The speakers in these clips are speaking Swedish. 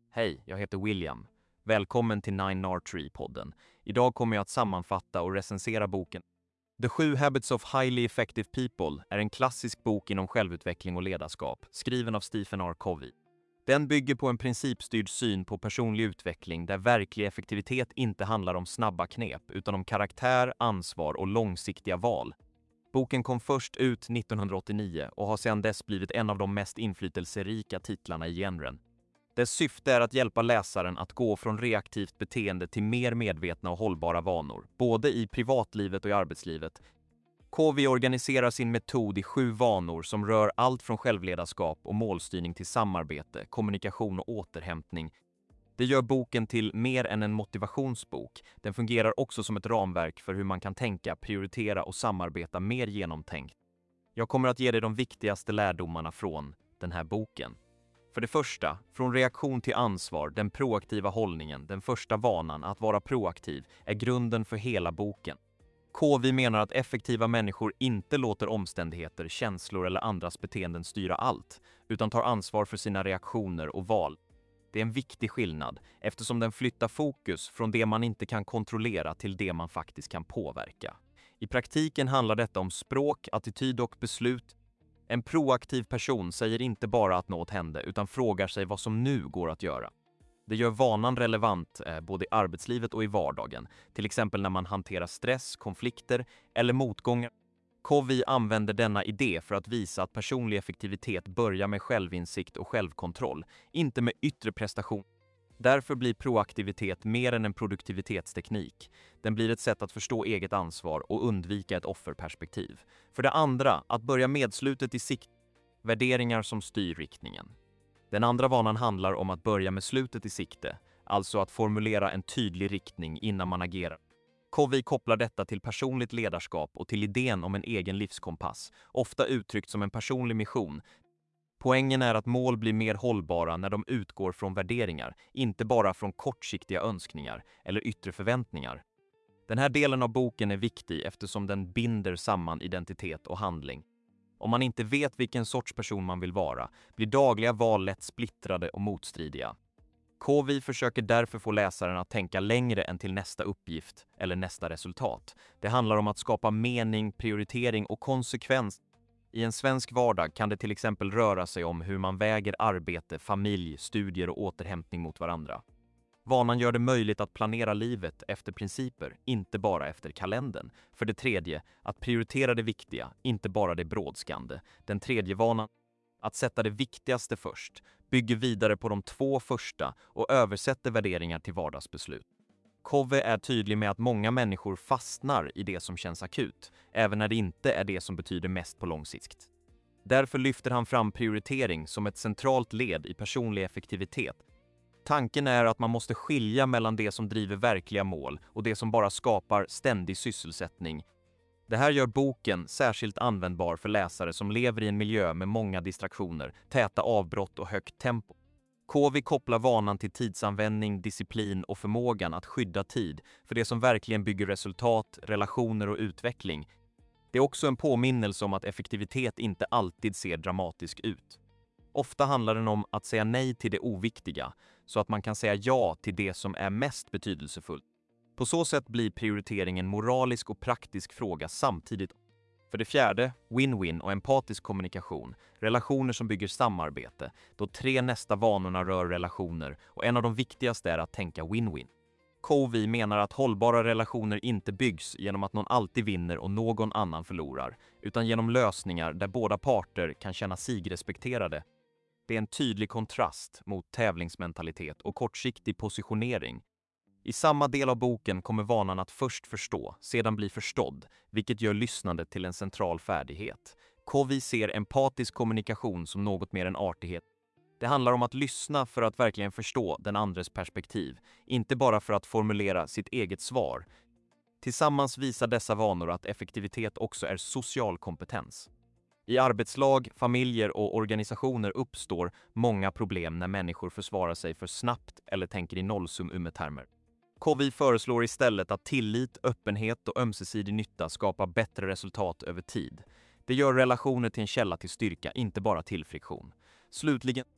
Hej, jag heter William. Välkommen till 9R3-podden. Idag kommer jag att sammanfatta och recensera boken. The 7 Habits of Highly Effective People är en klassisk bok inom självutveckling och ledarskap, skriven av Stephen R. Covey. Den bygger på en principstyrd syn på personlig utveckling där verklig effektivitet inte handlar om snabba knep utan om karaktär, ansvar och långsiktiga val. Boken kom först ut 1989 och har sedan dess blivit en av de mest inflytelserika titlarna i genren. Dess syfte är att hjälpa läsaren att gå från reaktivt beteende till mer medvetna och hållbara vanor, både i privatlivet och i arbetslivet. Covey organiserar sin metod i 7 vanor som rör allt från självledarskap och målstyrning till samarbete, kommunikation och återhämtning. Det gör boken till mer än en motivationsbok. Den fungerar också som ett ramverk för hur man kan tänka, prioritera och samarbeta mer genomtänkt. Jag kommer att ge dig de viktigaste lärdomarna från den här boken. För det första, från reaktion till ansvar, den proaktiva hållningen, den första vanan att vara proaktiv, är grunden för hela boken. Covey menar att effektiva människor inte låter omständigheter, känslor eller andras beteenden styra allt, utan tar ansvar för sina reaktioner och val. Det är en viktig skillnad, eftersom den flyttar fokus från det man inte kan kontrollera till det man faktiskt kan påverka. I praktiken handlar detta om språk, attityd och beslut. En proaktiv person säger inte bara att något hände utan frågar sig vad som nu går att göra. Det gör vanan relevant både i arbetslivet och i vardagen, till exempel när man hanterar stress, konflikter eller motgångar. Covey använder denna idé för att visa att personlig effektivitet börjar med självinsikt och självkontroll, inte med yttre prestation. Därför blir proaktivitet mer än en produktivitetsteknik. Den blir ett sätt att förstå eget ansvar och undvika ett offerperspektiv. För det andra, att börja med slutet i sikte. Värderingar som styr riktningen. Den andra vanan handlar om att börja med slutet i sikte, alltså att formulera en tydlig riktning innan man agerar. Covey kopplar detta till personligt ledarskap och till idén om en egen livskompass, ofta uttryckt som en personlig mission. Poängen är att mål blir mer hållbara när de utgår från värderingar, inte bara från kortsiktiga önskningar eller yttre förväntningar. Den här delen av boken är viktig eftersom den binder samman identitet och handling. Om man inte vet vilken sorts person man vill vara, blir dagliga val lätt splittrade och motstridiga. Covey försöker därför få läsaren att tänka längre än till nästa uppgift eller nästa resultat. Det handlar om att skapa mening, prioritering och konsekvens. I en svensk vardag kan det till exempel röra sig om hur man väger arbete, familj, studier och återhämtning mot varandra. Vanan gör det möjligt att planera livet efter principer, inte bara efter kalendern. För det tredje, att prioritera det viktiga, inte bara det brådskande. Den tredje vanan, att sätta det viktigaste först, bygger vidare på de 2 första och översätter värderingar till vardagsbeslut. Covey är tydlig med att många människor fastnar i det som känns akut, även när det inte är det som betyder mest på lång sikt. Därför lyfter han fram prioritering som ett centralt led i personlig effektivitet. Tanken är att man måste skilja mellan det som driver verkliga mål och det som bara skapar ständig sysselsättning. Det här gör boken särskilt användbar för läsare som lever i en miljö med många distraktioner, täta avbrott och högt tempo. Covey kopplar vanan till tidsanvändning, disciplin och förmågan att skydda tid för det som verkligen bygger resultat, relationer och utveckling. Det är också en påminnelse om att effektivitet inte alltid ser dramatisk ut. Ofta handlar den om att säga nej till det oviktiga, så att man kan säga ja till det som är mest betydelsefullt. På så sätt blir prioritering en moralisk och praktisk fråga samtidigt. För det fjärde, win-win och empatisk kommunikation, relationer som bygger samarbete. De 3 nästa vanorna rör relationer och en av de viktigaste är att tänka win-win. Covey menar att hållbara relationer inte byggs genom att någon alltid vinner och någon annan förlorar, utan genom lösningar där båda parter kan känna sig respekterade. Det är en tydlig kontrast mot tävlingsmentalitet och kortsiktig positionering. I samma del av boken kommer vanan att först förstå, sedan bli förstådd, vilket gör lyssnandet till en central färdighet. Covey ser empatisk kommunikation som något mer än artighet. Det handlar om att lyssna för att verkligen förstå den andres perspektiv, inte bara för att formulera sitt eget svar. Tillsammans visar dessa vanor att effektivitet också är social kompetens. I arbetslag, familjer och organisationer uppstår många problem när människor försvarar sig för snabbt eller tänker i nollsummetermer. Covey föreslår istället att tillit, öppenhet och ömsesidig nytta skapar bättre resultat över tid. Det gör relationer till en källa till styrka, inte bara till friktion. Slutligen,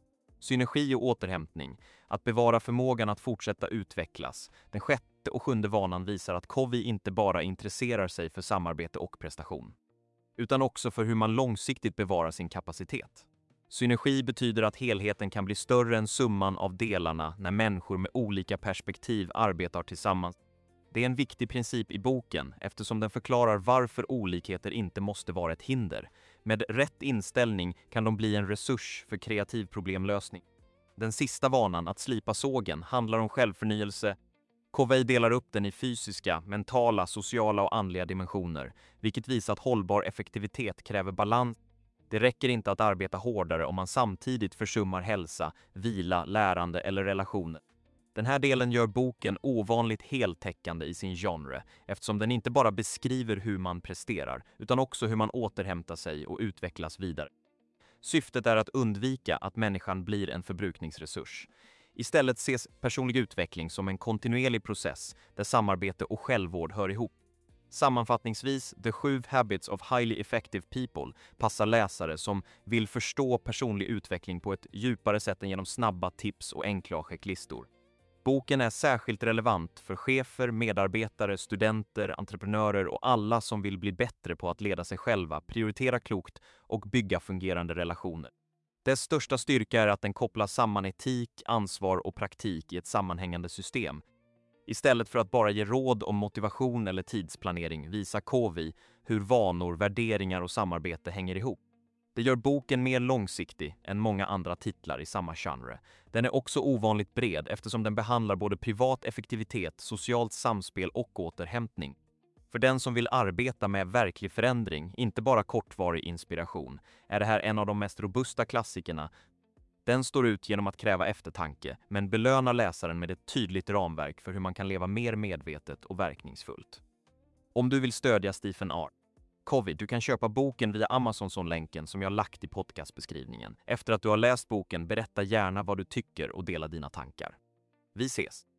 Synergi och återhämtning, att bevara förmågan att fortsätta utvecklas. Den sjätte och sjunde vanan visar att Covey inte bara intresserar sig för samarbete och prestation, utan också för hur man långsiktigt bevarar sin kapacitet. Synergi betyder att helheten kan bli större än summan av delarna när människor med olika perspektiv arbetar tillsammans. Det är en viktig princip i boken eftersom den förklarar varför olikheter inte måste vara ett hinder. Med rätt inställning kan de bli en resurs för kreativ problemlösning. Den sista vanan, att slipa sågen, handlar om självförnyelse. Covey delar upp den i fysiska, mentala, sociala och andliga dimensioner, vilket visar att hållbar effektivitet kräver balans. Det räcker inte att arbeta hårdare om man samtidigt försummar hälsa, vila, lärande eller relationer. Den här delen gör boken ovanligt heltäckande i sin genre eftersom den inte bara beskriver hur man presterar utan också hur man återhämtar sig och utvecklas vidare. Syftet är att undvika att människan blir en förbrukningsresurs. Istället ses personlig utveckling som en kontinuerlig process där samarbete och självvård hör ihop. Sammanfattningsvis, The 7 Habits of Highly Effective People passar läsare som vill förstå personlig utveckling på ett djupare sätt än genom snabba tips och enkla checklistor. Boken är särskilt relevant för chefer, medarbetare, studenter, entreprenörer och alla som vill bli bättre på att leda sig själva, prioritera klokt och bygga fungerande relationer. Dess största styrka är att den kopplar samman etik, ansvar och praktik i ett sammanhängande system. Istället för att bara ge råd om motivation eller tidsplanering visar Covey hur vanor, värderingar och samarbete hänger ihop. Det gör boken mer långsiktig än många andra titlar i samma genre. Den är också ovanligt bred eftersom den behandlar både privat effektivitet, socialt samspel och återhämtning. För den som vill arbeta med verklig förändring, inte bara kortvarig inspiration, är det här en av de mest robusta klassikerna. Den står ut genom att kräva eftertanke, men belönar läsaren med ett tydligt ramverk för hur man kan leva mer medvetet och verkningsfullt. Om du vill stödja Stephen R. Covey, du kan köpa boken via Amazon-länken som jag lagt i podcastbeskrivningen. Efter att du har läst boken, berätta gärna vad du tycker och dela dina tankar. Vi ses!